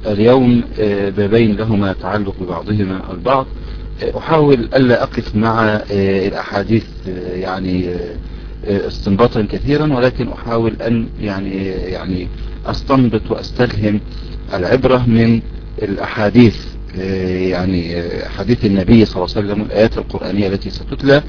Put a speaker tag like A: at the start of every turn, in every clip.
A: اليوم بابين لهما تعلق ببعضهما البعض. أحاول ألا أقف مع الأحاديث يعني استنباطا كثيرا، ولكن أحاول أن يعني أستنبط وأستلهم العبرة من الأحاديث، يعني حديث النبي صلى الله عليه وسلم والآيات القرآنية التي ستتلى،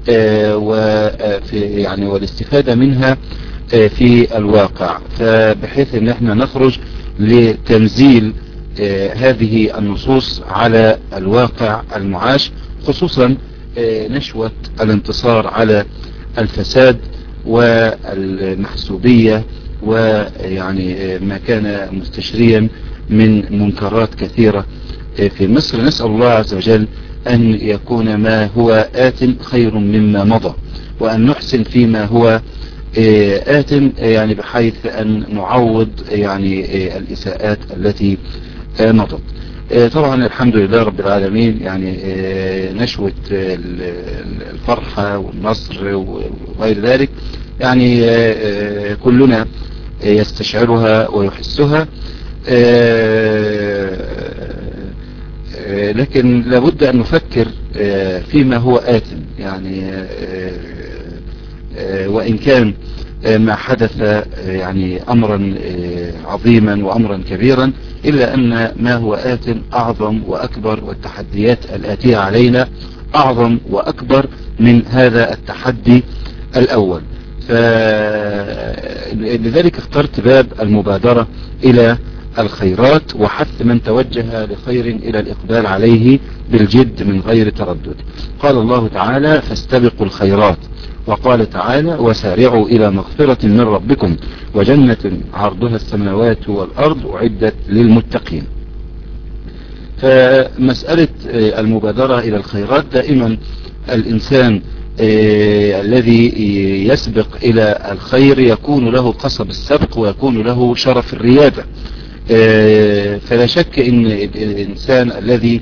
A: يعني والاستفادة منها في الواقع، فبحيث ان احنا نخرج لتنزيل هذه النصوص على الواقع المعاش، خصوصا نشوة الانتصار على الفساد والمحسوبية ويعني ما كان مستشريا من منكرات كثيرة في مصر. نسأل الله عز وجل أن يكون ما هو آت خير مما مضى، وأن نحسن فيما هو آت، يعني بحيث أن نعوض يعني الإساءات التي مضت. طبعا الحمد لله رب العالمين، يعني نشوة الفرحة والنصر وغير ذلك يعني كلنا يستشعرها ويحسها، لكن لابد أن نفكر فيما هو آت، يعني وإن كان ما حدث يعني أمرا عظيما وأمرا كبيرا، إلا أن ما هو آت أعظم وأكبر، والتحديات الآتية علينا أعظم وأكبر من هذا التحدي الأول. فلذلك اخترت باب المبادرة إلى الخيرات، وحث من توجه لخير إلى الإقبال عليه بالجد من غير تردد. قال الله تعالى: فاستبقوا الخيرات، وقال تعالى: وسارعوا إلى مغفرة من ربكم وجنة عرضها السماوات والأرض أعدت للمتقين. فمسألة المبادرة إلى الخيرات، دائما الإنسان الذي يسبق إلى الخير يكون له قصب السبق ويكون له شرف الريادة. فلا شك ان الانسان الذي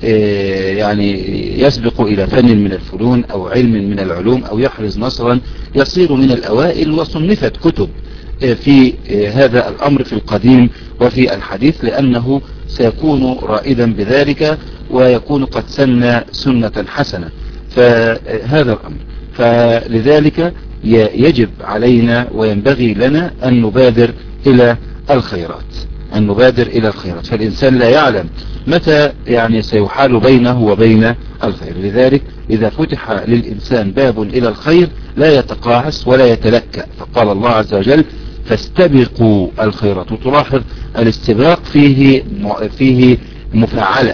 A: يعني يسبق الى فن من الفنون او علم من العلوم او يحرز نصرا يصير من الاوائل، وصنفت كتب في هذا الامر في القديم وفي الحديث، لانه سيكون رائدا بذلك ويكون قد سن سنة حسنة. فهذا الامر، فلذلك يجب علينا وينبغي لنا ان نبادر الى الخيرات، أن نبادر إلى الخيرات. فالإنسان لا يعلم متى يعني سيحال بينه وبين الخير، لذلك إذا فتح للإنسان باب إلى الخير لا يتقاعس ولا يتلكأ. فقال الله عز وجل: فاستبقوا الخيرات. وتلاحظ الاستباق فيه مفعلة،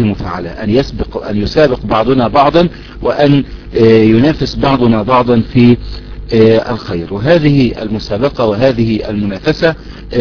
A: أن يسابق بعضنا بعضا، وأن ينافس بعضنا بعضا في الخير. وهذه المسابقة وهذه المنافسة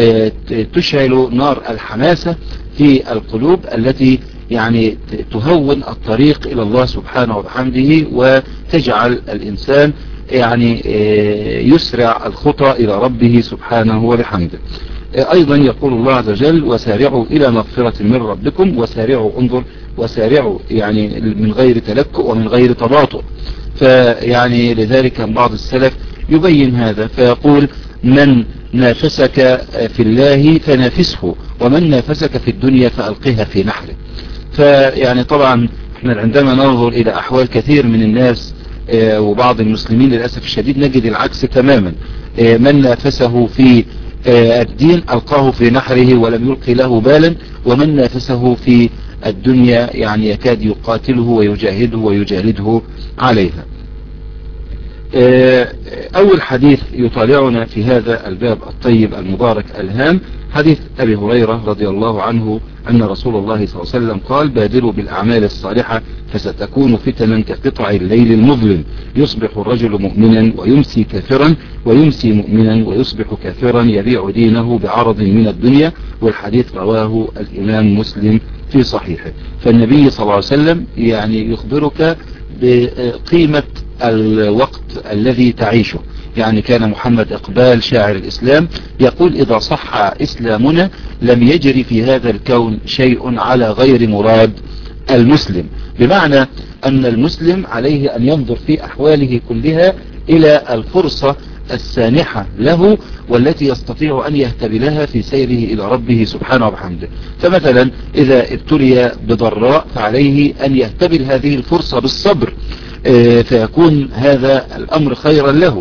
A: تشعل نار الحماسة في القلوب التي يعني تهون الطريق إلى الله سبحانه وبحمده، وتجعل الإنسان يعني يسرع الخطى إلى ربه سبحانه وبحمده. أيضا يقول الله عز وجل: وسارعوا إلى مغفرة من ربكم. وسارعوا، انظر، وسارعوا يعني من غير تلكؤ ومن غير تباطؤ. فيعني لذلك بعض السلف يبين هذا فيقول: من نافسك في الله فنافسه، ومن نافسك في الدنيا فألقها في نحره. فيعني طبعا احنا عندما ننظر إلى أحوال كثير من الناس وبعض المسلمين للأسف الشديد نجد العكس تماما. من نافسه في الدين ألقاه في نحره ولم يلقي له بالا، ومن نافسه في الدنيا يعني يكاد يقاتله ويجاهده ويجالده عليها. أول حديث يطالعنا في هذا الباب الطيب المبارك الهام حديث أبي هريرة رضي الله عنه أن رسول الله صلى الله عليه وسلم قال: بادروا بالأعمال الصالحة فستكون فتنا كقطع الليل المظلم، يصبح الرجل مؤمنا ويمسي كافرا، ويمسي مؤمنا ويصبح كافرا، يبيع دينه بعرض من الدنيا. والحديث رواه الإمام مسلم في صحيحه. فالنبي صلى الله عليه وسلم يعني يخبرك بقيمة الوقت الذي تعيشه. يعني كان محمد إقبال شاعر الإسلام يقول: إذا صح إسلامنا لم يجري في هذا الكون شيء على غير مراد المسلم. بمعنى أن المسلم عليه أن ينظر في أحواله كلها إلى الفرصة السانحة له والتي يستطيع أن يهتدي لها في سيره إلى ربه سبحانه وبحمده. فمثلا إذا ابتلي بضراء فعليه أن يهتبل هذه الفرصة بالصبر، فيكون هذا الأمر خيرا له.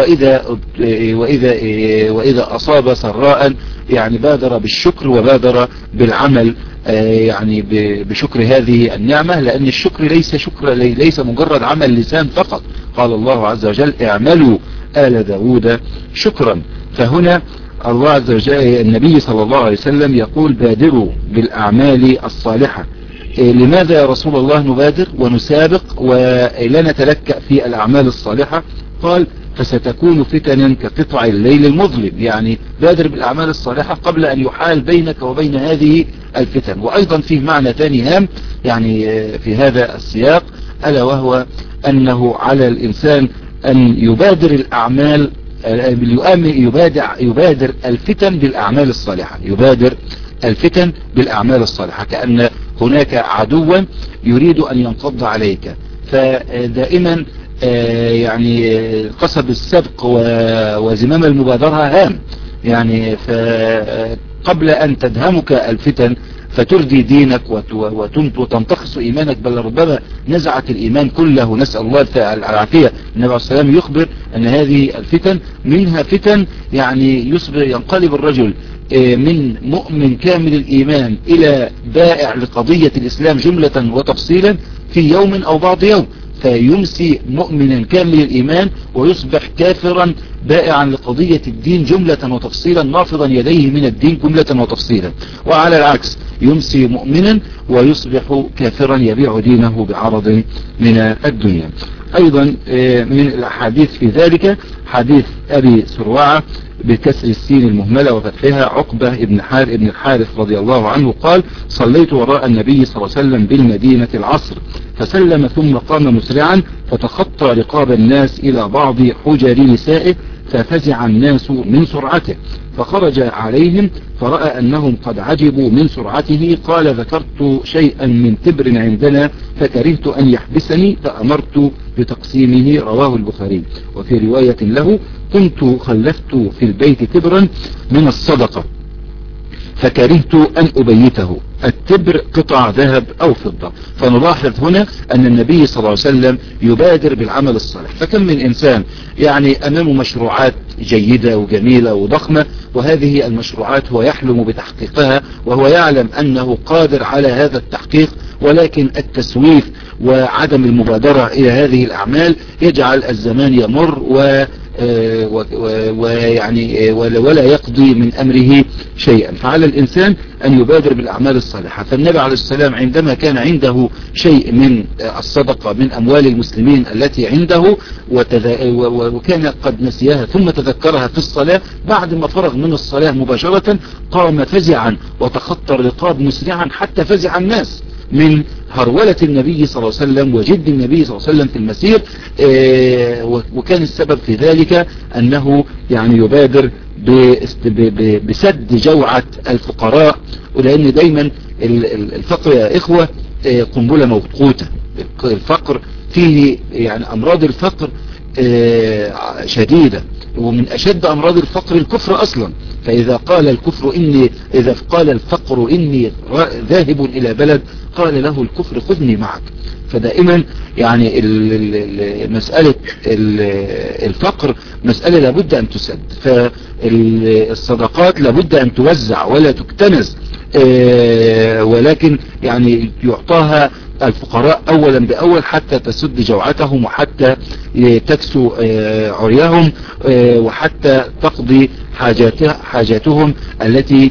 A: وإذا أصاب سراء يعني بادر بالشكر وبادر بالعمل يعني بشكر هذه النعمة، لأن الشكر ليس مجرد عمل لسان فقط. قال الله عز وجل اعملوا آل داود شكرا. فهنا الله عز وجل النبي صلى الله عليه وسلم يقول بادروا بالأعمال الصالحة. لماذا يا رسول الله نبادر ونسابق ولا نتلكأ في الأعمال الصالحة؟ قال فستكون فتنا كقطع الليل المظلم، يعني بادر بالأعمال الصالحة قبل أن يحال بينك وبين هذه الفتن. وأيضا فيه معنى ثاني هام يعني في هذا السياق، ألا وهو أنه على الإنسان أن يبادر الأعمال يبادر الفتن بالأعمال الصالحة، يبادر الفتن بالأعمال الصالحة، كأن هناك عدوا يريد أن ينقض عليك. فدائما يعني قصب السبق وزمام المبادرة هام، يعني قبل أن تدهمك الفتن فتردي دينك وتنتقص إيمانك، بل ربما نزعت الإيمان كله، نسأل الله العافية. النبي عليه الصلاة والسلام يخبر أن هذه الفتن منها فتن يعني ينقلب الرجل من مؤمن كامل الإيمان إلى بائع لقضية الإسلام جملة وتفصيلا في يوم أو بعض يوم، فيمسي مؤمنا كامل الإيمان ويصبح كافرا بائعا لقضية الدين جملة وتفصيلا، نافضا يديه من الدين جملة وتفصيلا. وعلى العكس يمسي مؤمنا ويصبح كافرا يبيع دينه بعرض من الدنيا. أيضا من الأحاديث في ذلك حديث أبي سروعة بكسر السين المهملة وفتحها عقبة ابن الحارث رضي الله عنه قال صليت وراء النبي صلى الله عليه وسلم بالمدينة العصر فسلم ثم قام مسرعا فتخطى رقاب الناس إلى بعض حجر نسائه ففزع الناس من سرعته فخرج عليهم فرأى أنهم قد عجبوا من سرعته قال ذكرت شيئا من تبر عندنا فكرهت أن يحبسني فأمرت بتقسيمه. رواه البخاري. وفي رواية له كنت خلفت في البيت تبرا من الصدقة فكرهت أن أبيته. التبر قطع ذهب أو فضة. فنلاحظ هنا أن النبي صلى الله عليه وسلم يبادر بالعمل الصالح. فكم من إنسان يعني أمامه مشروعات جيدة وجميلة وضخمة، وهذه المشروعات هو يحلم بتحقيقها وهو يعلم أنه قادر على هذا التحقيق، ولكن التسويف وعدم المبادرة إلى هذه الأعمال يجعل الزمان يمر ويعني ولا يقضي من أمره شيئا. فعلى الإنسان أن يبادر بالأعمال الصالحة. فالنبي عليه السلام عندما كان عنده شيء من الصدقة من أموال المسلمين التي عنده وكان قد نسيها ثم تذكرها في الصلاة، بعد ما فرغ من الصلاة مباشرة قام فزعا وتخطى الرقاب مسرعا حتى فزع الناس من هرولة النبي صلى الله عليه وسلم وجد النبي صلى الله عليه وسلم في المسير. وكان السبب في ذلك أنه يعني يبادر بسد جوعة الفقراء، ولأن دايما الفقر يا إخوة قنبلة موقوتة. الفقر فيه يعني أمراض الفقر شديدة، ومن أشد أمراض الفقر الكفر أصلا. فإذا قال الفقر إني ذاهب إلى بلد قال له الكفر خذني معك. فدائما يعني مسألة الفقر مسألة لابد أن تسد، فالصدقات لابد أن توزع ولا تكتنز، ولكن يعني يعطاها الفقراء أولا بأول حتى تسد جوعتهم وحتى تكسو عريهم وحتى تقضي حاجاتهم التي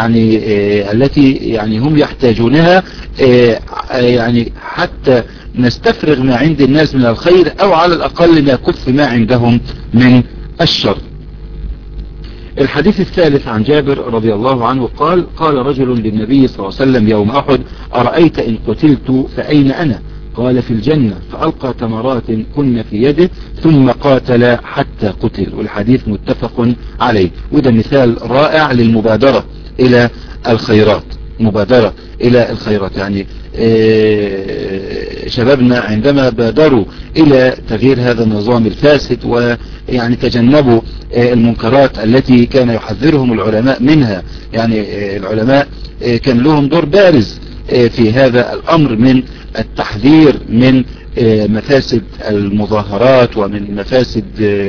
A: يعني هم يحتاجونها، يعني حتى نستفرغ ما عند الناس من الخير أو على الأقل نكف ما عندهم من الشر. الحديث الثالث عن جابر رضي الله عنه قال قال رجل للنبي صلى الله عليه وسلم يوم أحد أرأيت إن قتلت فأين أنا؟ قال في الجنة. فألقى تمرات كن في يده ثم قاتل حتى قتل. والحديث متفق عليه. وده مثال رائع للمبادرة إلى الخيرات، مبادرة إلى الخيرات. شبابنا عندما بادروا إلى تغيير هذا النظام الفاسد ويعني تجنبوا المنكرات التي كان يحذرهم العلماء منها. يعني العلماء كان لهم دور بارز في هذا الأمر من التحذير من مفاسد المظاهرات ومن مفاسد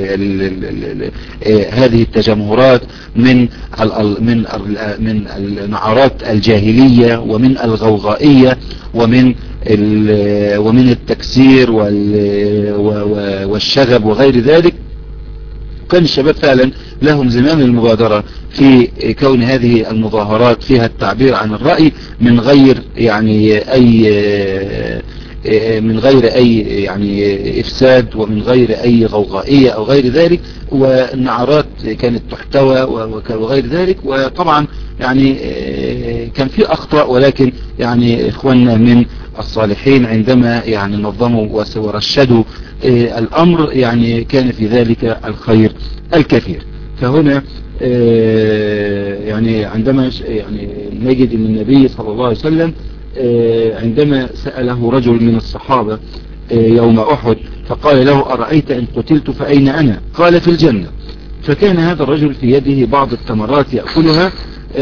A: هذه التجمهرات من النعرات الجاهلية ومن الغوغائية ومن التكسير والشغب وغير ذلك. كان الشباب فعلا لهم زمام المبادرة في كون هذه المظاهرات فيها التعبير عن الرأي من غير أي يعني إفساد ومن غير أي غوغائية أو غير ذلك، والنعرات كانت تحتوى وغير ذلك. وطبعا يعني كان في أخطاء، ولكن يعني إخواننا من الصالحين عندما يعني نظموا ورشدوا الأمر يعني كان في ذلك الخير الكثير. فهنا يعني عندما يعني نجد أن النبي صلى الله عليه وسلم عندما سأله رجل من الصحابة يوم أحد فقال له: أرأيت إن قتلت فأين أنا؟ قال: في الجنة. فكان هذا الرجل في يده بعض التمرات يأكلها،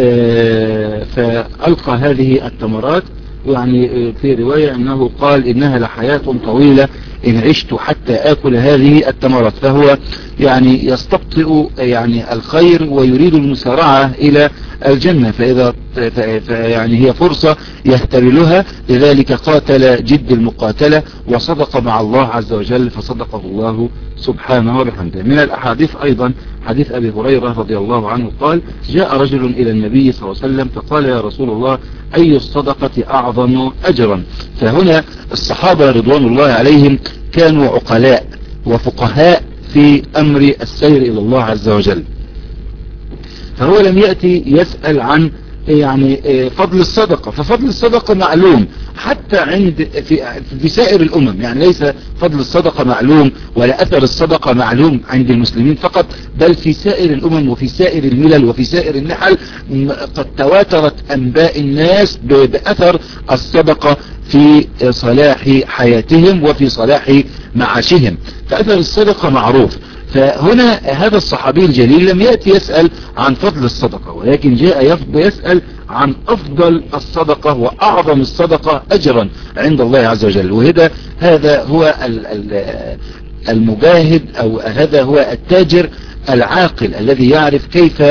A: فألقى هذه التمرات، يعني في رواية أنه قال: إنها لحياة طويلة إن عشت حتى آكل هذه التمرات. فهو يعني يستبطئ يعني الخير ويريد المسارعة إلى الجنة، يعني هي فرصة يهتبلها، لذلك قاتل جد المقاتلة وصدق مع الله عز وجل فصدقه الله سبحانه وبحمده. من الأحاديث أيضا حديث أبي هريرة رضي الله عنه قال: جاء رجل إلى النبي صلى الله عليه وسلم فقال: يا رسول الله، أي الصدقة أعظم أجرا؟ فهنا الصحابة رضوان الله عليهم كانوا عقلاء وفقهاء في أمر السير إلى الله عز وجل، فهو لم يأتي يسأل عن يعني فضل الصدقة، ففضل الصدقة معلوم حتى في سائر الأمم، يعني ليس فضل الصدقة معلوم ولا أثر الصدقة معلوم عند المسلمين فقط، بل في سائر الأمم وفي سائر الملل وفي سائر النحل قد تواترت أنباء الناس بأثر الصدقة في صلاح حياتهم وفي صلاح معاشهم، فأثر الصدقة معروف. فهنا هذا الصحابي الجليل لم يأتي يسأل عن فضل الصدقة، ولكن جاء يسأل عن أفضل الصدقة وأعظم الصدقة أجرا عند الله عز وجل. هذا هو المجاهد، أو هذا هو التاجر العاقل الذي يعرف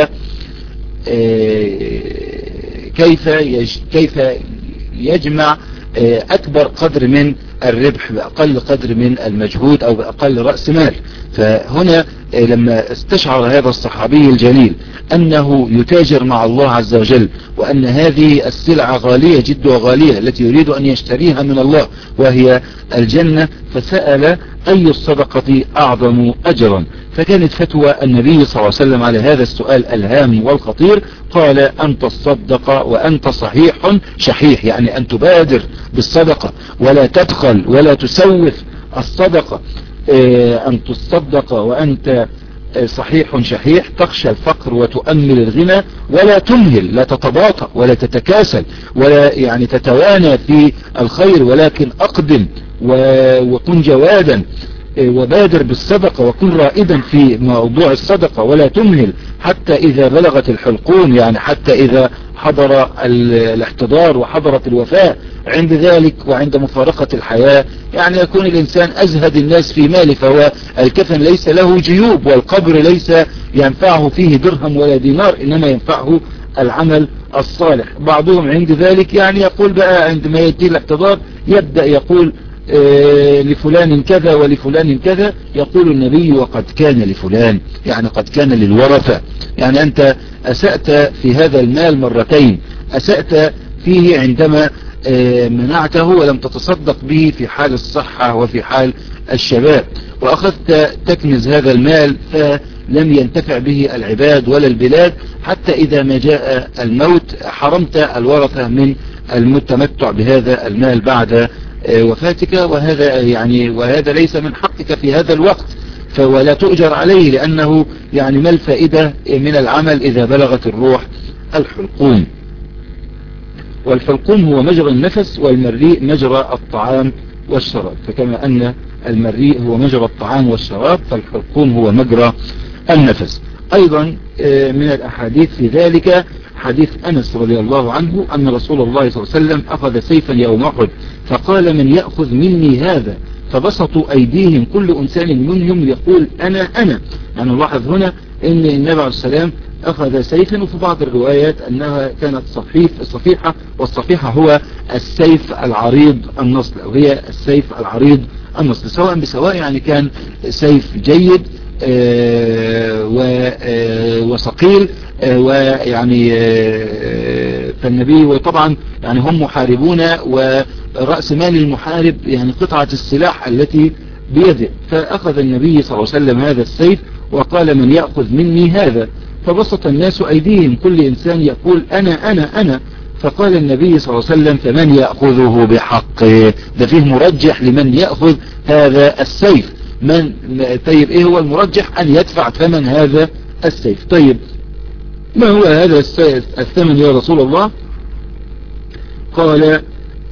A: كيف يجمع أكبر قدر من الربح بأقل قدر من المجهود أو بأقل رأس مال. فهنا لما استشعر هذا الصحابي الجليل أنه يتاجر مع الله عز وجل، وأن هذه السلعة غالية جد وغالية التي يريد أن يشتريها من الله وهي الجنة، فسأل: أي الصدقة أعظم أجرا؟ فكانت فتوى النبي صلى الله عليه وسلم على هذا السؤال الهام والخطير، قال: أن تصدق وأنت صحيح شحيح، يعني أن تبادر بالصدقة ولا تبخل ولا تسوف الصدقة، أن تصدق وأنت صحيح شحيح، تخشى الفقر وتؤمل الغنى، ولا تمهل، لا تتباطأ ولا تتكاسل ولا يعني تتوانى في الخير، ولكن أقدم وكن جوادا وبادر بالصدقة وكن رائدا في موضوع الصدقة، ولا تمهل حتى إذا بلغت الحلقوم، يعني حتى إذا حضر الاحتضار وحضرت الوفاة، عند ذلك وعند مفارقة الحياة يعني يكون الإنسان أزهد الناس في ماله، فهو الكفن ليس له جيوب، والقبر ليس ينفعه فيه درهم ولا دينار، إنما ينفعه العمل الصالح. بعضهم عند ذلك يعني يقول بقى عندما يأتي الاحتضار يبدأ يقول لفلان كذا ولفلان كذا، يقول النبي: وقد كان لفلان، يعني قد كان للورثة، يعني أنت أسأت في هذا المال مرتين، أسأت فيه عندما منعته ولم تتصدق به في حال الصحة وفي حال الشباب، وأخذت تكنز هذا المال فلم ينتفع به العباد ولا البلاد، حتى إذا ما جاء الموت حرمت الورثة من التمتع بهذا المال بعد وفاتك، وهذا ليس من حقك في هذا الوقت، ولا تؤجر عليه، لأنه يعني ما الفائدة من العمل إذا بلغت الروح الحلقوم. والحلقوم هو مجرى النفس، والمريء مجرى الطعام والشراب. فكما أن المريء هو مجرى الطعام والشراب، فالحلقوم هو مجرى النفس. أيضا من الأحاديث في ذلك حديث أنس رضي الله عنه أن رسول الله صلى الله عليه وسلم أخذ سيفا يوم أحد فقال: من يأخذ مني هذا؟ فبسطوا أيديهم كل إنسان منهم يقول: أنا. يعني نلاحظ هنا أن النبي عليه السلام أخذ سيفا، وفي بعض الروايات أنها كانت صفيحة، والصفيحة هو السيف العريض النصل، أو هي السيف العريض النصل، سواء بسواء، يعني كان سيف جيد وثقيل، ويعني فالنبي، وطبعا يعني هم محاربون، ورأس مال المحارب يعني قطعة السلاح التي بيده. فأخذ النبي صلى الله عليه وسلم هذا السيف وقال: من يأخذ مني هذا؟ فبسط الناس أيديهم كل إنسان يقول: أنا. فقال النبي صلى الله عليه وسلم: فمن يأخذه بحقه؟ ده فيه مرجح لمن يأخذ هذا السيف. طيب ايه هو المرجح؟ ان يدفع ثمن هذا السيف. طيب ما هو هذا الثمن يا رسول الله؟ قال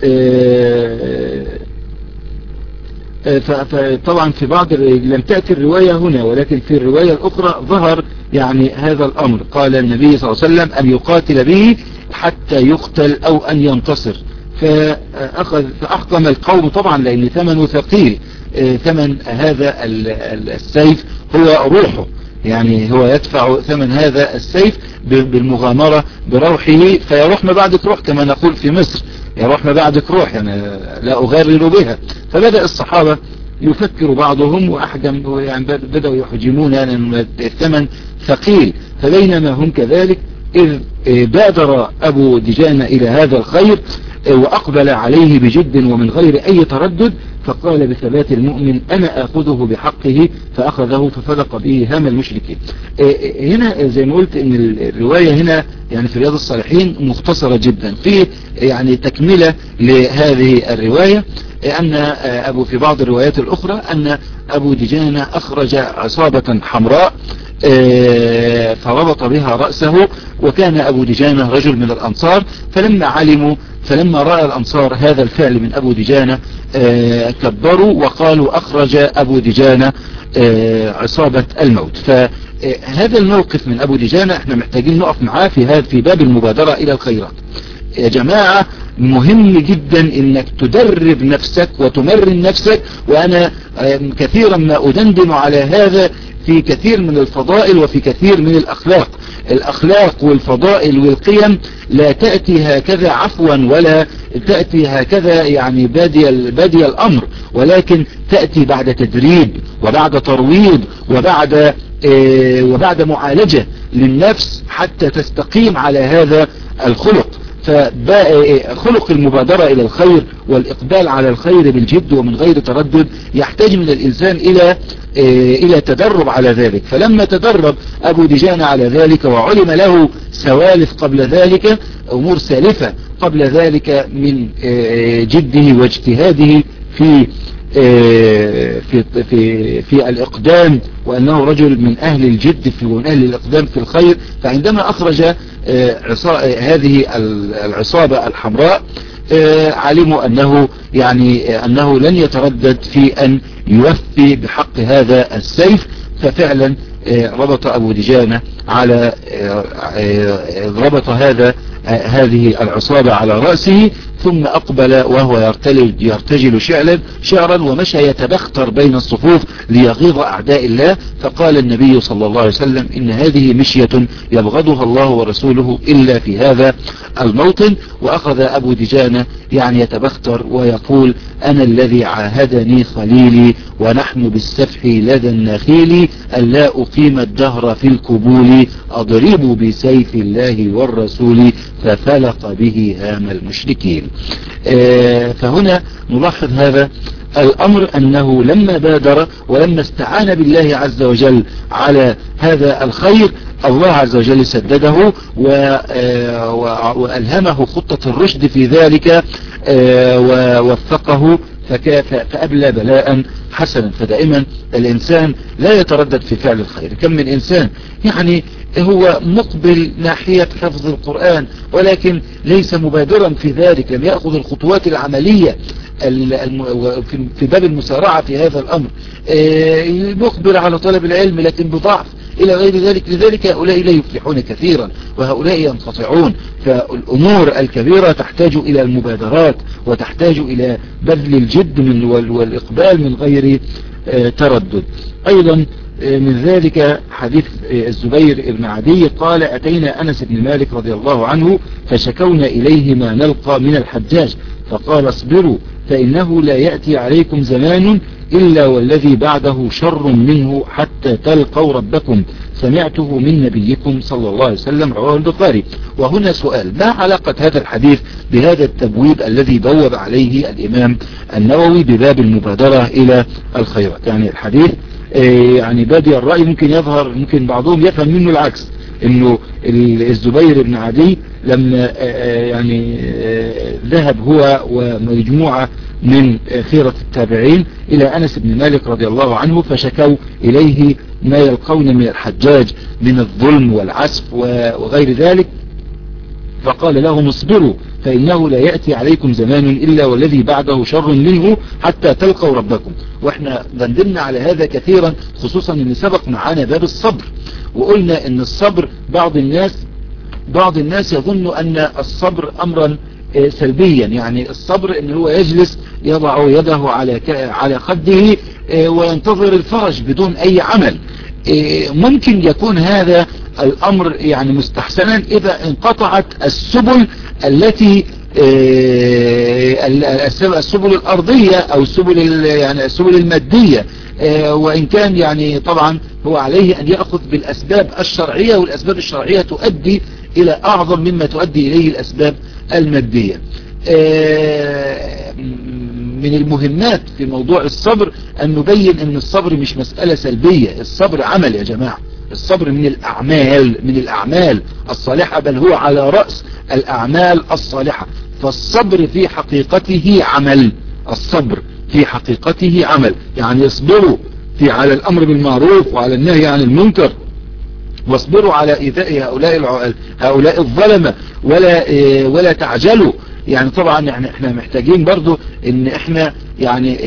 A: فطبعا في بعض لم تأتي الرواية هنا، ولكن في الرواية الأخرى ظهر يعني هذا الأمر. قال النبي صلى الله عليه وسلم: أن يقاتل به حتى يقتل أو أن ينتصر. فأحكم القوم طبعا، لأن ثمنه ثقيل. ثمن هذا السيف هو روحه، يعني هو يدفع ثمن هذا السيف بالمغامرة بروحه، فيروح ما بعدك روح، كما نقول في مصر: يروح ما بعدك روح، يعني لا أغرر بها. فبدأ الصحابة يفكر بعضهم وأحجم، يعني بدأوا يحجمون أن الثمن ثقيل. فبينما هم كذلك إذ بادر أبو دجانة إلى هذا الخير وأقبل عليه بجد ومن غير أي تردد، فقال بثبات المؤمن: أنا أخذه بحقه. فأخذه ففلق به هام المشركين. هنا زي ما قلت إن الرواية هنا يعني في رياض الصالحين مختصرة جدا. في يعني تكملة لهذه الرواية أن في بعض الروايات الأخرى أن أبو دجانة أخرج عصابة حمراء فربط بها رأسه، وكان أبو دجانة رجل من الأنصار. فلما رأى الأنصار هذا الفعل من أبو دجانة كبروا وقالوا: أخرج أبو دجانة عصابة الموت. فهذا الموقف من أبو دجانة احنا محتاجين نقف معاه في باب المبادرة إلى الخيرات. يا جماعة مهم جدا انك تدرب نفسك وتمرن نفسك، وانا كثيرا ما ادندن على هذا في كثير من الفضائل وفي كثير من الأخلاق والفضائل والقيم لا تأتي هكذا عفوا، ولا تأتي هكذا يعني بادي الأمر، ولكن تأتي بعد تدريب وبعد ترويض وبعد معالجة للنفس حتى تستقيم على هذا الخلق. فخلق المبادرة إلى الخير والإقبال على الخير بالجد ومن غير تردد يحتاج من الإنسان إلى تدرب على ذلك. فلما تدرب أبو دجانة على ذلك وعلم له سوالف قبل ذلك، أمور سالفة قبل ذلك من جده واجتهاده في الإقدام، وأنه رجل من أهل الجد ومن أهل الإقدام في الخير. فعندما أخرج هذه العصابة الحمراء علموا أنه لن يتردد في أن يوفي بحق هذا السيف. ففعلا ربط أبو دجانة ربط هذه العصابة على رأسه، ثم أقبل وهو يرتجل شعرا ومشى يتبختر بين الصفوف ليغيظ أعداء الله. فقال النبي صلى الله عليه وسلم: إن هذه مشية يبغضها الله ورسوله إلا في هذا الموطن. وأخذ أبو دجانة يعني يتبختر ويقول: أنا الذي عاهدني خليلي ونحن بالسفح لدى النخيل، ألا أقيم الدهر في القبول أضرب بسيف الله والرسول، ففلق به هام المشركين. فهنا نلاحظ هذا الأمر، أنه لما بادر ولما استعان بالله عز وجل على هذا الخير، الله عز وجل سدده وألهمه خطة الرشد في ذلك ووفقه فأبلى بلاء حسنا. فدائما الإنسان لا يتردد في فعل الخير. كم من إنسان يعني هو مقبل ناحية حفظ القرآن ولكن ليس مبادرا في ذلك، لم يأخذ الخطوات العملية في باب المسارعة في هذا الأمر، مقبل على طلب العلم لكن بضعف إلى غير ذلك. لذلك هؤلاء لا يفلحون كثيرا وهؤلاء ينقطعون. فالأمور الكبيرة تحتاج إلى المبادرات وتحتاج إلى بذل الجد والإقبال من غير تردد. أيضا من ذلك حديث الزبير بن عدي قال: أتينا أنس بن مالك رضي الله عنه فشكونا إليه ما نلقى من الحجاج فقال: اصبروا فإنه لا يأتي عليكم زمان إلا والذي بعده شر منه حتى تلقوا ربكم سمعته من نبيكم صلى الله عليه وسلم، رواه البخاري. وهنا سؤال: ما علاقة هذا الحديث بهذا التبويب الذي بوب عليه الإمام النووي بباب المبادرة إلى الخيرات؟ يعني الحديث يعني بادي الرأي ممكن يظهر، ممكن بعضهم يفهم منه العكس، انه الزبير بن عدي لما يعني ذهب هو ومجموعة من خيرة التابعين إلى أنس بن مالك رضي الله عنه فشكوا إليه ما يلقون من الحجاج من الظلم والعسف وغير ذلك، فقال لهم: اصبروا فإنه لا يأتي عليكم زمان إلا والذي بعده شر منه حتى تلقوا ربكم. واحنا بندلنا على هذا كثيرا، خصوصا ان سبق معانا باب الصبر، وقلنا ان الصبر بعض الناس يظن ان الصبر امرا سلبيا، يعني الصبر ان هو يجلس يضع يده على خده وينتظر الفرج بدون اي عمل. ممكن يكون هذا الامر يعني مستحسنا اذا انقطعت السبل التي السبل الارضية او السبل المادية، وان كان يعني طبعا هو عليه ان يأخذ بالاسباب الشرعية، والاسباب الشرعية تؤدي الى اعظم مما تؤدي اليه الاسباب المادية. من المهمات في موضوع الصبر أن نبين أن الصبر مش مسألة سلبية، الصبر عمل يا جماعة، الصبر من الأعمال الصالحة، بل هو على رأس الأعمال الصالحة. فالصبر في حقيقته عمل، الصبر في حقيقته عمل، يعني يصبروا على الأمر بالمعروف وعلى النهي عن المنكر، واصبروا على إيذاء هؤلاء الظلمة ولا تعجلوا. يعني طبعا يعني احنا محتاجين برضو ان احنا يعني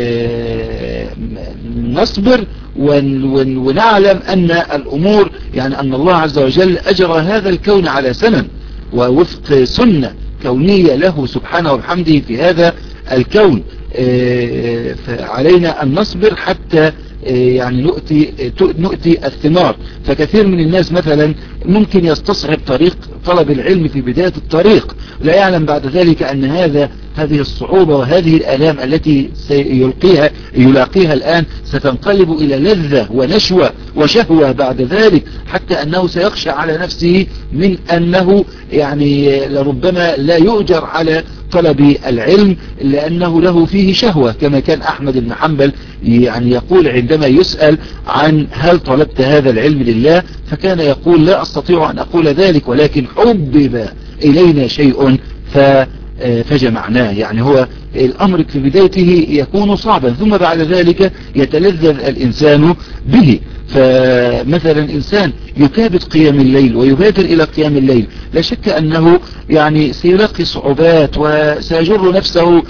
A: نصبر ونعلم ان الامور يعني ان الله عز وجل اجرى هذا الكون على سنن ووفق سنة كونية له سبحانه وبحمده في هذا الكون. فعلينا ان نصبر حتى يعني نؤتي الثمار. فكثير من الناس مثلا ممكن يستصعب طريق طلب العلم في بداية الطريق، لا يعلم بعد ذلك أن هذه الصعوبة وهذه الآلام التي يلاقيها الآن ستنقلب إلى لذة ونشوة وشهوة بعد ذلك، حتى أنه سيخشى على نفسه من أنه يعني لربما لا يؤجر على طلب العلم لأنه له فيه شهوة، كما كان أحمد بن حنبل يعني يقول عندما يسأل عن هل طلبت هذا العلم لله، فكان يقول: لا أستطيع أن أقول ذلك، ولكن حبب إلينا شيء فجمعناه. يعني هو الأمر في بدايته يكون صعبا، ثم بعد ذلك يتلذذ الإنسان به. فمثلا إنسان يكابد قيام الليل ويبادر إلى قيام الليل، لا شك أنه يعني سيلاقي صعوبات وسيجر نفسه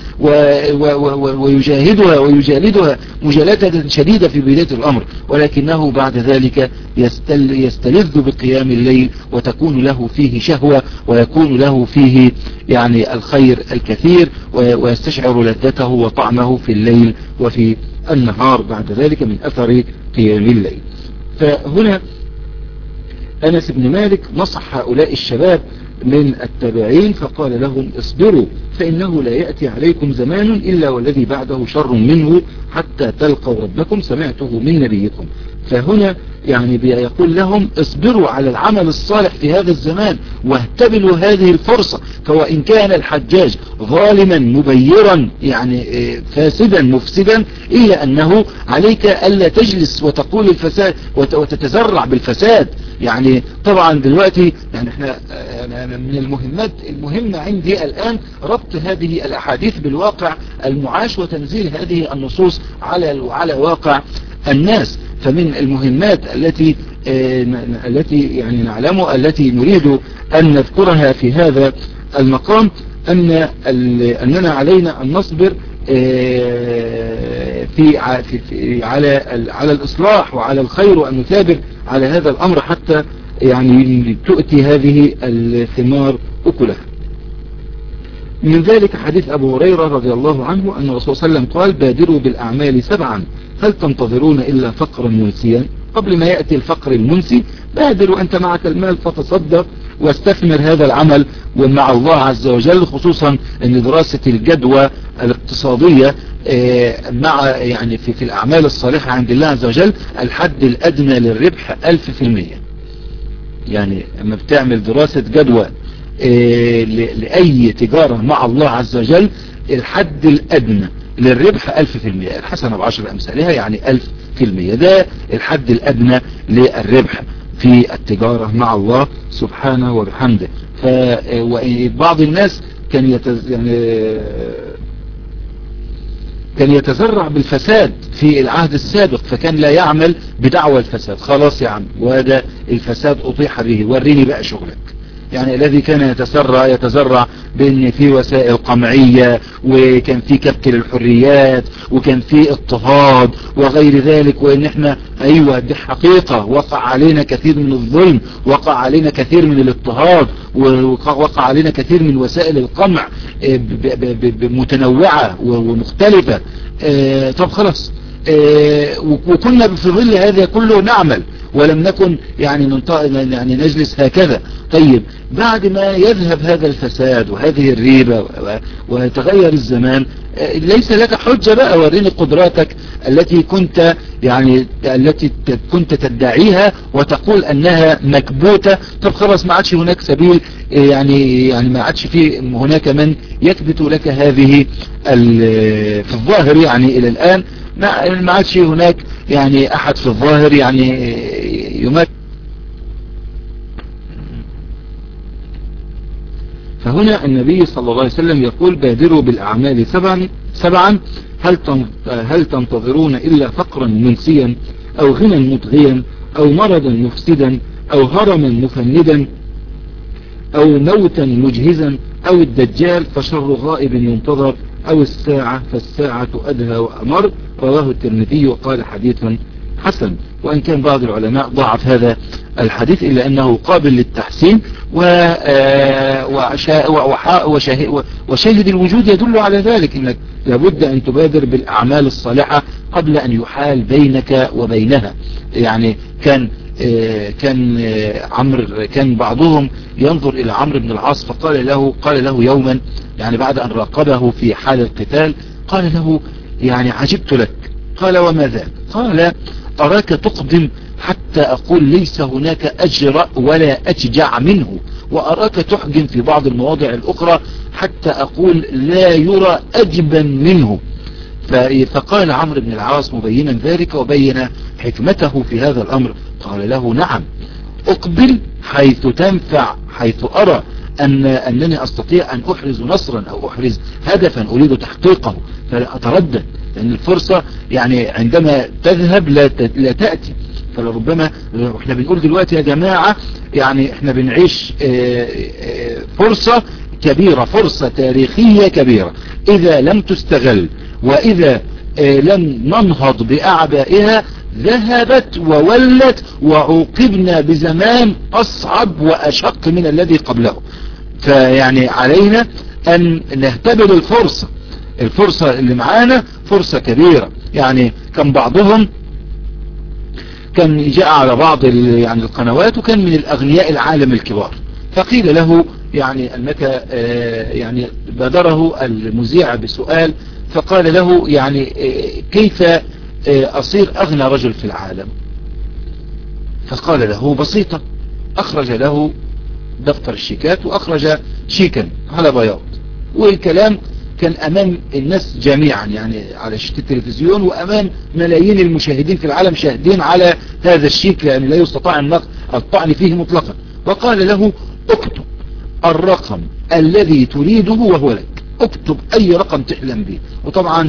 A: ويجالدها مجالدة شديدة في بداية الأمر، ولكنه بعد ذلك يستلذ بقيام الليل وتكون له فيه شهوة ويكون له فيه يعني الخير الكثير، ويستشعر لذته وطعمه في الليل وفي النهار بعد ذلك من أثر قيام الليل. فهنا أنس بن مالك نصح هؤلاء الشباب من التابعين فقال لهم: اصبروا فإنه لا يأتي عليكم زمان إلا والذي بعده شر منه حتى تلقوا ربكم سمعته من نبيكم. فهنا يعني بيقول لهم: اصبروا على العمل الصالح في هذا الزمان واهتبلوا هذه الفرصة، فوإن كان الحجاج ظالما مبيرا يعني فاسدا مفسدا، إلا أنه عليك ألا تجلس وتقول الفساد وتتزرع بالفساد. يعني طبعا دلوقتي يعني احنا من المهمات المهمة عندي الآن ربط هذه الأحاديث بالواقع المعاش وتنزيل هذه النصوص على واقع الناس. فمن المهمات التي يعني نعلمها التي نريد أن نذكرها في هذا المقام أننا علينا أن نصبر على الإصلاح وعلى الخير، وأن نثابر على هذا الأمر حتى يعني تؤتي هذه الثمار أكلها. من ذلك حديث أبو هريرة رضي الله عنه أن الرسول صلى الله عليه وسلم قال: بادروا بالأعمال 7 هل تنتظرون إلا فقرا منسيا؟ قبل ما يأتي الفقر المنسي بادر وأنت معك المال فتصدق واستثمر هذا العمل ومع الله عز وجل، خصوصا أن دراسة الجدوى الاقتصادية مع يعني في الأعمال الصالحة عند الله عز وجل الحد الأدنى للربح 1000%. يعني لما بتعمل دراسة جدوى لأي تجارة مع الله عز وجل الحد الأدنى للربح 1000%، الحسنة ب10 أمثالها يعني 1000%. ده الحد الأدنى للربح في التجارة مع الله سبحانه وبحمده. وبعض الناس كان يتزرع بالفساد في العهد السابق، فكان لا يعمل بدعوى الفساد. خلاص يا عم، وهذا الفساد أطيح به، وريني بقى شغلك. يعني الذي كان يتزرع بأن في وسائل قمعية، وكان في كبت للحريات، وكان في اضطهاد وغير ذلك، وان احنا ايوه دي حقيقة وقع علينا كثير من الظلم، وقع علينا كثير من الاضطهاد، ووقع علينا كثير من وسائل القمع متنوعة ومختلفة. طب خلاص، وكنا في ظل هذا كله نعمل ولم نكن يعني نجلس هكذا. طيب بعد ما يذهب هذا الفساد وهذه الريبة ويتغير الزمان، ليس لك حجة بقى، وريني قدراتك التي كنت تدعيها وتقول انها مكبوتة. طب خلاص ما عادش هناك سبيل، يعني ما عادش في هناك من يكبت لك هذه في الظاهر يعني الى الان ما عادش هناك يعني احد في الظاهر يعني يمكن. فهنا النبي صلى الله عليه وسلم يقول: بادروا بالأعمال 7 هل تنتظرون إلا فقرا منسيا أو غنى مطغيا أو مرضا مفسدا أو هرما مفندا أو موتا مجهزا أو الدجال فشر غائب ينتظر أو الساعة فالساعة أدهى وأمر. رواه الترمذي وقال حديث حسن. وأن كان بعض العلماء ضعف هذا الحديث إلا أنه قابل للتحسين، وشاهد الوجود يدل على ذلك، إنك لابد أن تبادر بالأعمال الصالحة قبل أن يحال بينك وبينها. يعني كان بعضهم ينظر إلى عمرو بن العاص فقال له يوما، يعني بعد أن راقبه في حال القتال، قال له: يعني عجبت لك. قال: وما ذاك؟ قال: أراك تقدم حتى أقول ليس هناك أجرأ ولا أشجع منه، وأراك تحجم في بعض المواضع الأخرى حتى أقول لا يرى أجبا منه. فقال عمرو بن العاص مبينا ذلك وبين حكمته في هذا الأمر، قال له: نعم، أقبل حيث تنفع، حيث أرى أنني أستطيع أن أحرز نصرا أو أحرز هدفا أريد تحقيقه، فلا أتردد، لأن الفرصة يعني عندما تذهب لا تأتي. فلربما احنا بنقول دلوقتي يا جماعة، يعني احنا بنعيش فرصة كبيرة، فرصة تاريخية كبيرة، إذا لم تستغل وإذا لم ننهض بأعبائها ذهبت وولت، وعوقبنا بزمان أصعب وأشق من الذي قبله. فيعني علينا أن نهتبل الفرصة اللي معانا فرصة كبيرة. يعني كان بعضهم كان جاء على بعض يعني القنوات، وكان من الأغنياء العالم الكبار، فقيل له يعني أنك يعني بادره المذيع بسؤال، فقال له: يعني كيف أصير أغنى رجل في العالم؟ فقال له: بسيطة. أخرج له دفتر الشيكات وأخرج شيكا على بياض، والكلام كان أمام الناس جميعا، يعني على شاشة التلفزيون وأمام ملايين المشاهدين في العالم شاهدين على هذا الشيك، لأن لا يستطاع الطعن فيه مطلقا. وقال له: اكتب الرقم الذي تريده وهو لك، اكتب أي رقم تحلم به. وطبعا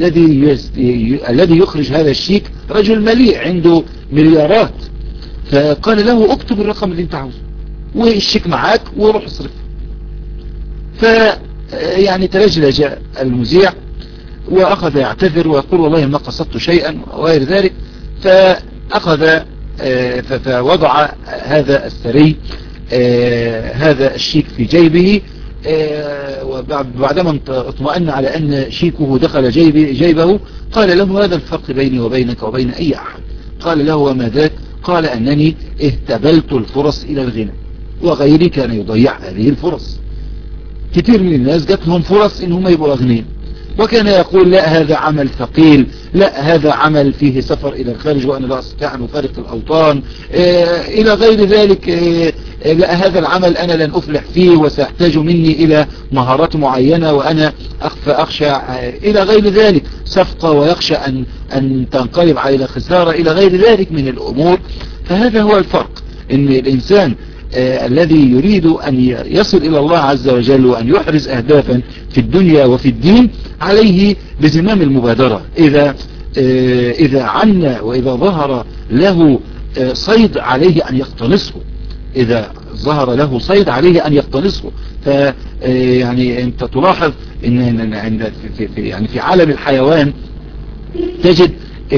A: الذي يخرج هذا الشيك رجل مليء عنده مليارات، فقال له: اكتب الرقم اللي انت عاوزه والشيك معاك وروح اصرف. يعني تلجلج المذيع وأخذ يعتذر ويقول والله ما قصدت شيئا وغير ذلك. فأخذ فوضع هذا الثري هذا الشيك في جيبه، وبعدما اطمأن على أن شيكه دخل جيبه قال له هذا الفرق بيني وبينك وبين أي أحد. قال له وما ذاك؟ قال أنني اهتبلت الفرص إلى الغنى وغيري كان يضيع هذه الفرص. كثير من الناس جات لهم فرص إن هم يبقوا أغنياء، وكان يقول لا هذا عمل ثقيل، لا هذا عمل فيه سفر إلى الخارج وأنا لا أستطيع أن أفارق الأوطان إلى غير ذلك، لا هذا العمل أنا لن أفلح فيه وسيحتاج مني إلى مهارات معينة وأنا أخشى إلى غير ذلك، صفقة ويخشى أن تنقلب على خسارة إلى غير ذلك من الأمور. فهذا هو الفرق، إن الإنسان الذي يريد أن يصل إلى الله عز وجل وأن يحرز أهدافا في الدنيا وفي الدين عليه بزمام المبادرة. إذا عنا وإذا ظهر له صيد عليه أن يقتنصه، إذا ظهر له صيد عليه أن يقتنصه. يعني أنت تلاحظ إن في عالم الحيوان تجد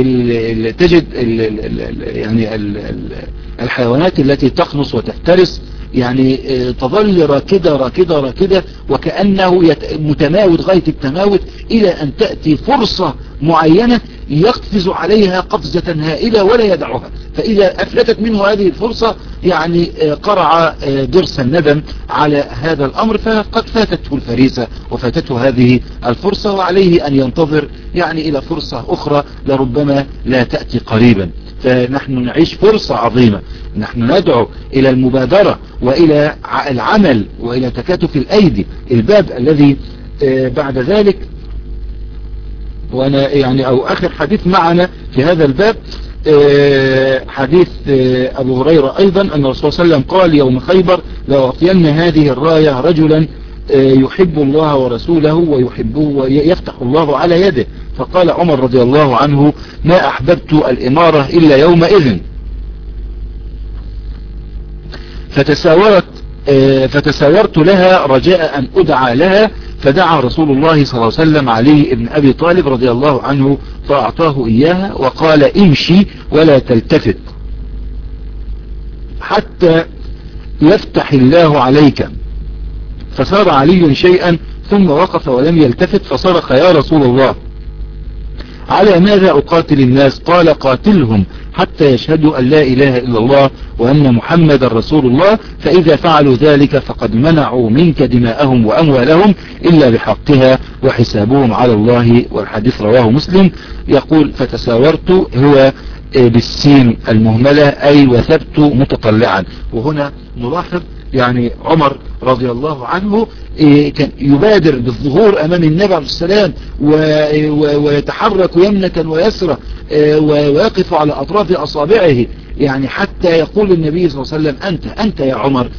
A: يعني الحيوانات التي تقنص وتفترس يعني تظل راكدة وكأنه متماوت غاية التماوت إلى أن تأتي فرصة معينة يقفز عليها قفزة هائلة ولا يدعها، فإذا أفلتت منه هذه الفرصة يعني قرع ضرس الندم على هذا الأمر، فقد فاتته الفريسة وفاتته هذه الفرصة، وعليه أن ينتظر يعني إلى فرصة أخرى لربما لا تأتي قريبا. فنحن نعيش فرصة عظيمة، نحن ندعو إلى المبادرة وإلى العمل وإلى تكاتف الأيدي. الباب الذي بعد ذلك، وأنا يعني أو آخر حديث معنا في هذا الباب حديث أبو هريرة أيضا أن الرسول صلى الله عليه وسلم قال يوم خيبر لأعطين هذه الراية رجلا يحب الله ورسوله ويحبه ويفتح الله على يده. فقال عمر رضي الله عنه ما أحببت الإمارة إلا يومئذ. فتساورت لها رجاء أن أدعى لها، فدعا رسول الله صلى الله عليه وسلم علي بن أبي طالب رضي الله عنه فأعطاه إياها وقال امشي ولا تلتفت حتى يفتح الله عليك. فصار علي شيئا ثم وقف ولم يلتفت فصرخ يا رسول الله على ماذا أقاتل الناس؟ قال قاتلهم حتى يشهدوا أن لا إله إلا الله وأن محمد رسول الله، فإذا فعلوا ذلك فقد منعوا منك دماءهم وأموالهم إلا بحقها وحسابهم على الله. والحديث رواه مسلم. يقول فتساورت هو بالسين المهملة أي وثبت متطلعا. وهنا نلاحظ يعني عمر رضي الله عنه كان يبادر بالظهور أمام النبي عليه السلام ويتحرك يمنة ويسرة ويقف على أطراف أصابعه، يعني حتى يقول النبي صلى الله عليه وسلم أنت يا عمر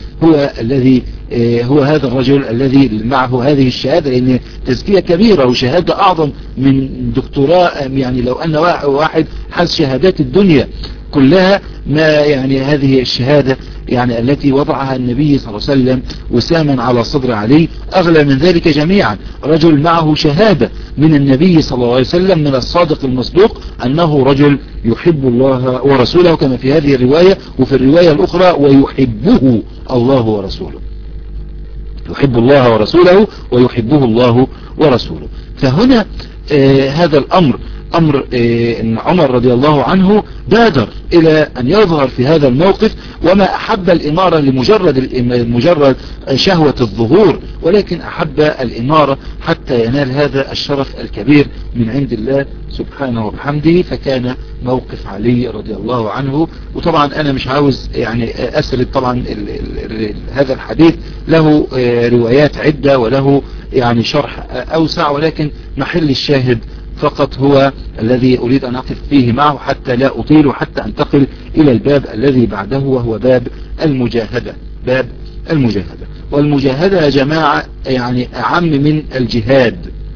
A: هو هذا الرجل الذي معه هذه الشهادة، لأن تزكية كبيرة وشهادة أعظم من دكتوراه. يعني لو أن واحد حاز شهادات الدنيا كلها، ما يعني هذه الشهادة يعني التي وضعها النبي صلى الله عليه وسلم وساما على صدر علي أغلى من ذلك جميعا. رجل معه شهادة من النبي صلى الله عليه وسلم من الصادق المصدوق أنه رجل يحب الله ورسوله كما في هذه الرواية، وفي الرواية الأخرى ويحبه الله ورسوله، يحب الله ورسوله ويحبه الله ورسوله. فهنا هذا الأمر أمر إن عمر رضي الله عنه بادر إلى أن يظهر في هذا الموقف، وما أحب الإمارة لمجرد شهوة الظهور، ولكن أحب الإمارة حتى ينال هذا الشرف الكبير من عند الله سبحانه وبحمده. فكان موقف علي رضي الله عنه. وطبعا أنا مش عاوز يعني أسرد طبعا هذا الحديث له روايات عدة وله يعني شرح أوسع، ولكن محل الشاهد فقط هو الذي أريد أن أقف فيه معه حتى لا أطيل، وحتى أنتقل إلى الباب الذي بعده وهو باب المجاهدة. باب المجاهدة، والمجاهدة يا جماعة يعني أعم من الجهاد.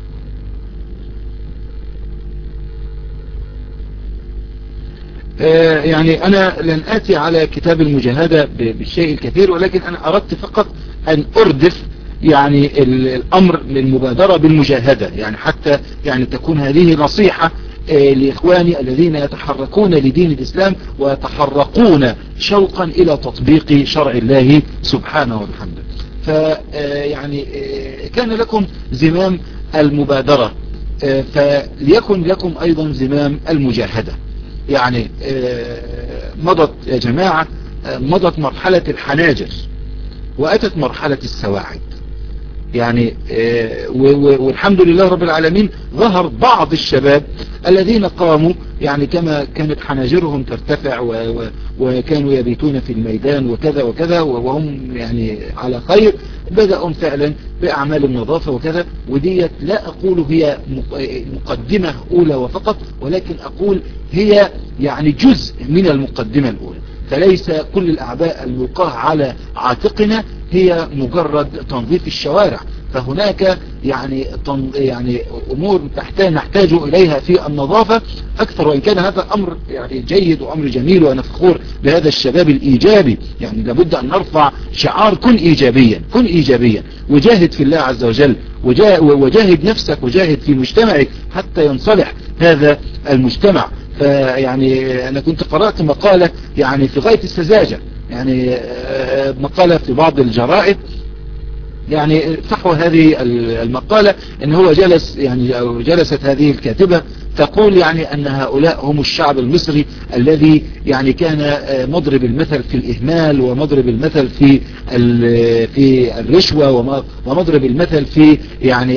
A: يعني أنا لن آتي على كتاب المجاهدة بالشيء الكثير، ولكن أنا أردت فقط أن أردف يعني الأمر للمبادرة بالمجاهدة، يعني حتى يعني تكون هذه نصيحة لإخواني الذين يتحركون لدين الإسلام ويتحرقون شوقا إلى تطبيق شرع الله سبحانه وبحمده. فيعني كان لكم زمام المبادرة، فليكن لكم أيضا زمام المجاهدة. يعني مضت يا جماعة، مضت مرحلة الحناجر وأتت مرحلة السواعد. يعني والحمد لله رب العالمين ظهر بعض الشباب الذين قاموا يعني كما كانت حناجرهم ترتفع وكانوا يبيتون في الميدان وكذا وكذا، وهم يعني على خير، بدأوا فعلا بأعمال النظافة وكذا. وديت لا أقول هي مقدمة أولى وفقط، ولكن أقول هي يعني جزء من المقدمة الأولى. فليس كل الأعباء الملقاة على عاتقنا هي مجرد تنظيف الشوارع، فهناك يعني أمور نحتاج إليها في النظافة أكثر. وإن كان هذا أمر يعني جيد وأمر جميل وأنا فخور بهذا الشباب الإيجابي، يعني لابد أن نرفع شعار كن إيجابيا، كن إيجابيا، وجاهد في الله عز وجل، وجاهد نفسك وجاهد في مجتمعك حتى ينصلح هذا المجتمع. فيعني أنا كنت قرأت مقالة يعني في غاية السذاجة، يعني مقالة في بعض الجرائد، يعني فحوى هذه المقالة ان هو جلس يعني او جلست هذه الكاتبة تقول يعني ان هؤلاء هم الشعب المصري الذي يعني كان مضرب المثل في الإهمال، ومضرب المثل في الرشوة، ومضرب المثل في يعني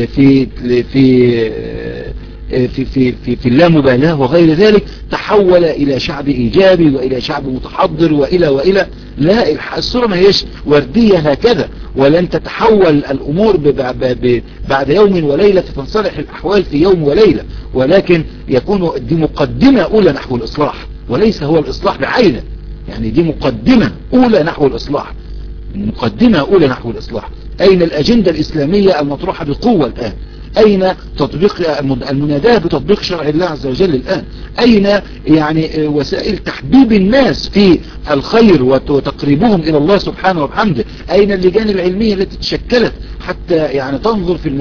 A: في اللامبالاة وغير ذلك. تحول إلى شعب إيجابي وإلى شعب متحضر وإلى لا، الصورة ما هيش وردية هكذا، ولن تتحول الأمور بعد يوم وليلة تنصلح الأحوال في يوم وليلة، ولكن يكون دي مقدمة أولى نحو الإصلاح، وليس هو الإصلاح بعينه. يعني دي مقدمة أولى نحو الإصلاح، مقدمة أولى نحو الإصلاح. أين الأجندة الإسلامية المطروحة بقوة الآن؟ أين تطبيق المناداة بتطبيق شرع الله عز وجل الآن؟ أين يعني وسائل تحبيب الناس في الخير وتقريبهم إلى الله سبحانه وبحمده؟ أين اللجان العلمية التي تشكلت حتى يعني تنظر في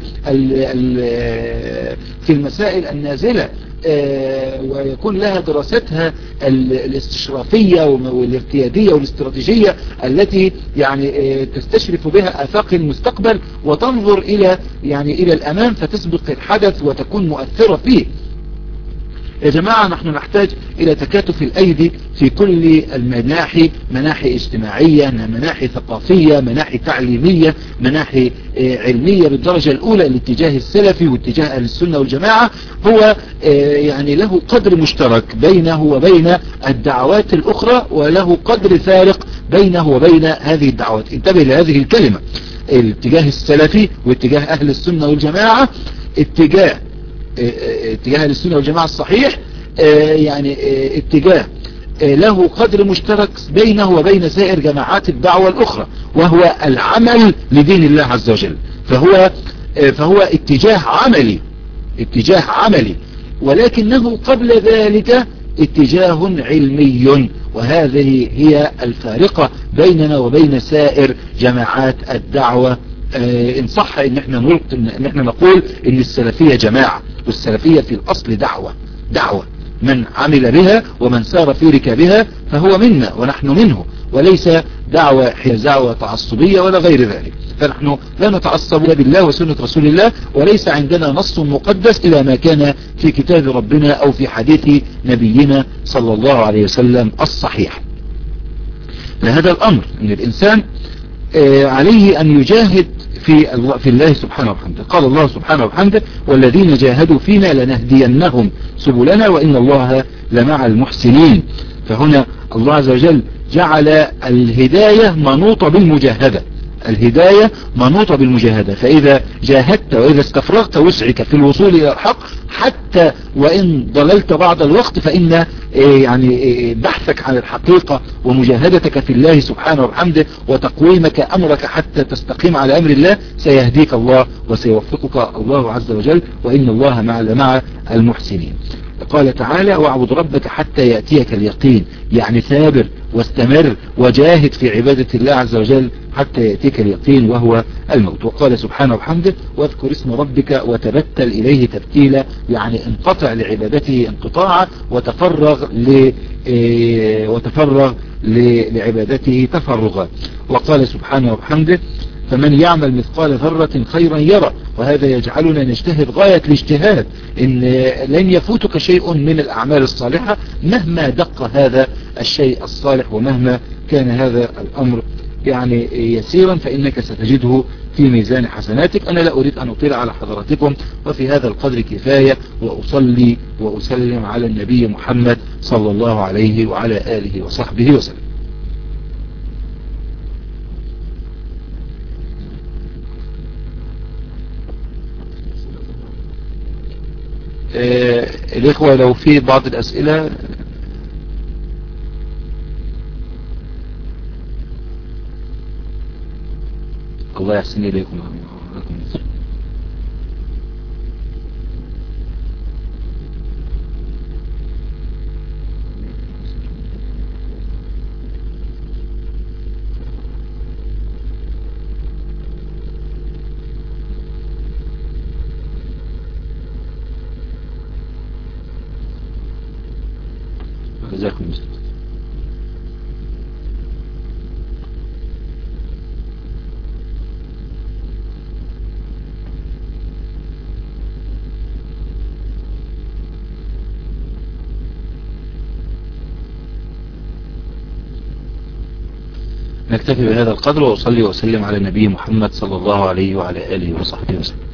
A: المسائل النازلة ويكون لها دراستها الاستشرافية والارتيادية والاستراتيجية التي يعني تستشرف بها آفاق المستقبل وتنظر إلى الأمام فتسبق الحدث وتكون مؤثرة فيه. يا جماعة نحن نحتاج إلى تكاتف الأيدي في كل المناحي، مناحي اجتماعية، مناحي ثقافية، مناحي تعليمية، مناحي علمية بالدرجة الأولى. الاتجاه السلفي واتجاه أهل السنة والجماعة هو يعني له قدر مشترك بينه وبين الدعوات الأخرى، وله قدر فارق بينه وبين هذه الدعوات. انتبه لهذه الكلمة، الاتجاه السلفي واتجاه أهل السنة والجماعة، اتجاه أهل السنة والجماعة الصحيح يعني اتجاه له قدر مشترك بينه وبين سائر جماعات الدعوة الأخرى، وهو العمل لدين الله عز وجل. فهو اتجاه عملي، ولكنه قبل ذلك اتجاه علمي، وهذه هي الفارقة بيننا وبين سائر جماعات الدعوة. إن صح إن احنا نقول إن السلفية جماعة، والسلفية في الأصل دعوة من عمل بها ومن سار في ركابها فهو منا ونحن منه، وليس دعوة تعصبية ولا غير ذلك. فنحن لا نتعصب بالله وسنة رسول الله، وليس عندنا نص مقدس إلى ما كان في كتاب ربنا أو في حديث نبينا صلى الله عليه وسلم الصحيح. لهذا الأمر أن الإنسان عليه أن يجاهد في الله سبحانه وبحمده. قال الله سبحانه وبحمده: والذين جاهدوا فينا لنهدينهم سبلنا وإن الله لمع المحسنين. فهنا الله عز وجل جعل الهداية منوطة بالمجاهدة، الهداية منوطة بالمجاهدة. فإذا جاهدت وإذا استفرغت وسعك في الوصول إلى الحق، حتى وإن ضللت بعض الوقت، فإن يعني بحثك عن الحقيقة ومجاهدتك في الله سبحانه وبحمده وتقويمك أمرك حتى تستقيم على أمر الله سيهديك الله وسيوفقك الله عز وجل، وإن الله مع المحسنين. قال تعالى: واعبد ربك حتى يأتيك اليقين، يعني ثابر واستمر وجاهد في عبادة الله عز وجل حتى يأتيك اليقين وهو الموت. وقال سبحانه وبحمده واذكر اسم ربك وتبتل إليه تبتيلا، يعني انقطع لعبادته انقطاعا وتفرغ لعبادته تفرغا. وقال سبحانه وبحمده فمن يعمل مثقال ذرة خيرا يرى. وهذا يجعلنا نجتهد غاية الاجتهاد، إن لن يفوتك شيء من الأعمال الصالحة مهما دق هذا الشيء الصالح ومهما كان هذا الأمر يعني يسيرا، فإنك ستجده في ميزان حسناتك. أنا لا أريد أن أطيل على حضراتكم، وفي هذا القدر كفاية، وأصلي وأسلم على النبي محمد صلى الله عليه وعلى آله وصحبه وسلم. الإخوة لو في بعض الأسئلة الله يحسن إليكم. جزاكم الله. نكتفي بهذا القدر، وأصلي وأسلم على النبي محمد صلى الله عليه وعلى آله وصحبه وسلم.